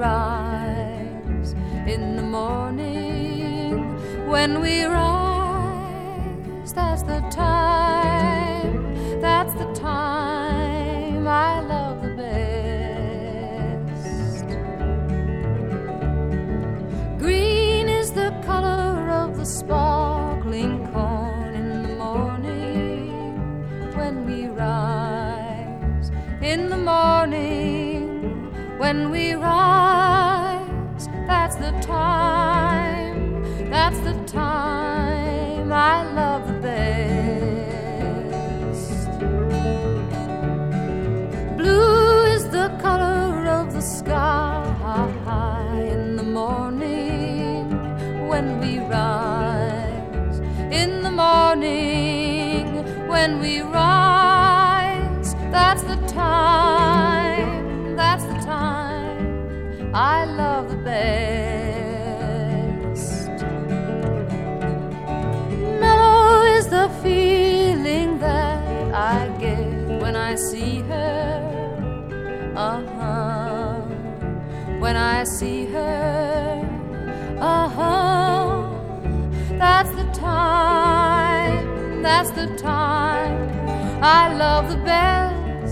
rise in the morning, when we rise, that's the time, that's the time I love the best. Green is the color of the sparkling corn in the morning, when we rise in the morning, when we rise, that's the time, that's the time I love the best. Blue is the color of the sky in the morning, when we rise in the morning, when we rise, that's the time, that's the time I love the best. Mellow is the feeling that I get when I see her, when I see her, that's the time, that's the time I love the best.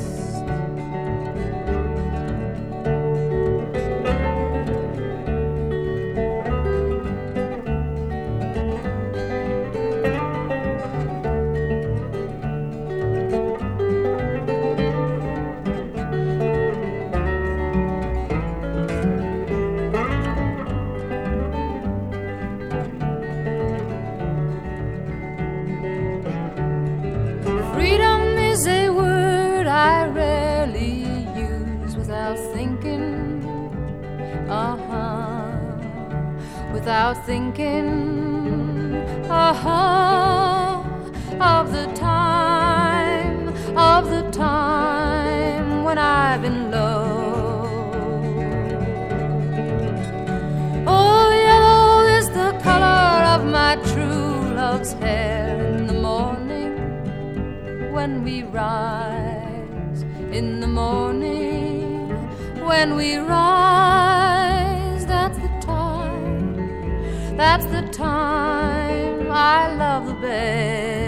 Freedom is a word I rarely use without thinking, without thinking, of the time when I've been low. Oh, yellow is the color of my true love's hair in the morning, when we rise in the morning, when we rise, that's the time, that's the time I love the best.